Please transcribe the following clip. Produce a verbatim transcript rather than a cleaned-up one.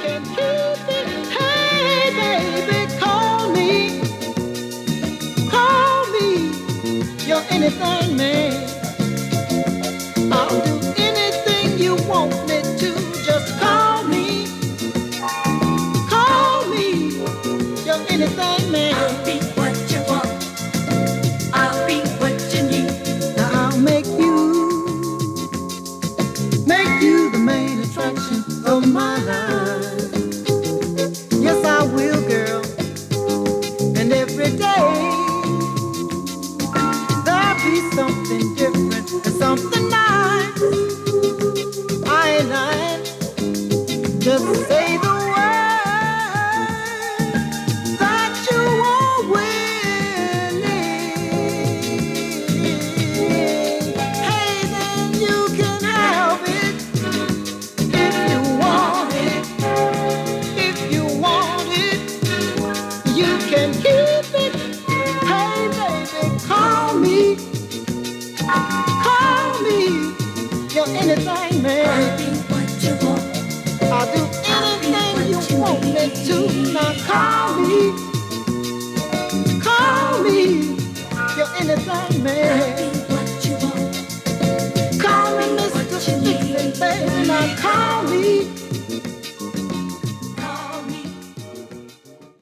can keep it. Hey, baby, call me, call me. You're anything, man. I'll do anything you want me to. Just call me, call me. You're anything, man. I'll be what you want. I'll be what you need. Now I'll make you, make you the main attraction of my life. Yes, I will, girl. And every day there'll be something different and something nice. I ain't lying. Just say the word that you are willing. Hey, then you can have it if you want it. If you want it, you can keep it. Hey, baby, call me, call me. You're anything, man.